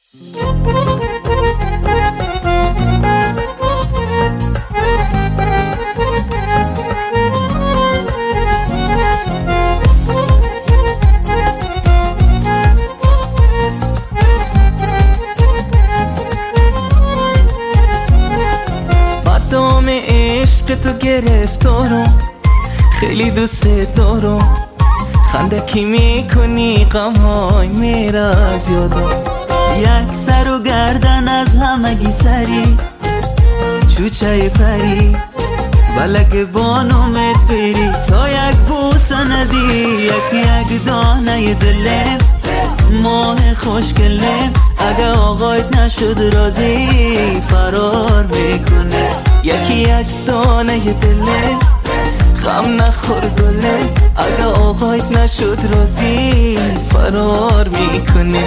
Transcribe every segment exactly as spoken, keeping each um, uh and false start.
دام عشق تو گرفتارم، خیلی دوست دارم. خندکی میکنی غمهای میره از یادم. یک سر و گردن از همگی سری، چوچه پری بلک بانومت بری. تا یک بوسه ندی یک یک دانه دلم، ماه خوشگلم. اگه آقایت نشد راضی فرار میکنه. یکی یک دانه دلم، غم نخور گلم. اگه آقایت نشد راضی فرار میکنه.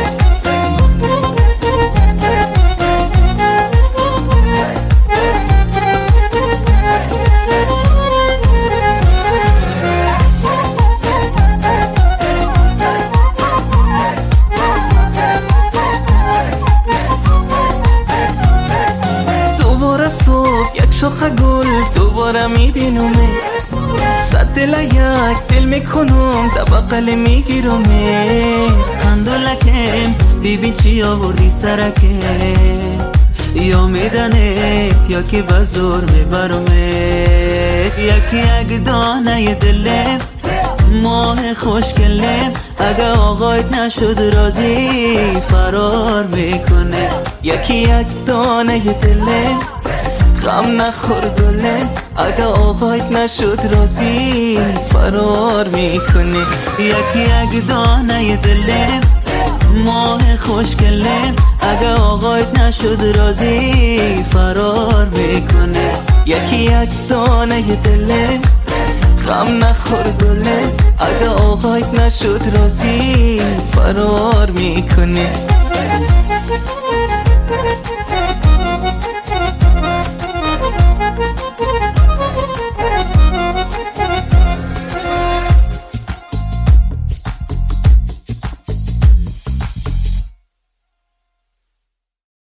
دوباره صبح یک شاخه گل دوباره میبینومه. صد دل یک دل میکنم در بغل میگیرمه. خندولکم بیبین چی آوردی سرکه، یا میدنت یا که بزور میبرمه. یکی یک دانه دلم، ماه خوشگلم. اگه آقایت نشد راضی فرار میکنه. یکی یک دانه دلم، غم نخور گلم. اگه آقایت نشد راضی فرار میکنه. یکی یک دانه دلم، ماه خوشگلم. اگه آقایت نشد راضی فرار میکنه. یکی یک دانه دلم، غم نخور گلم. اگه آقایت نشد راضی فرار میکنه.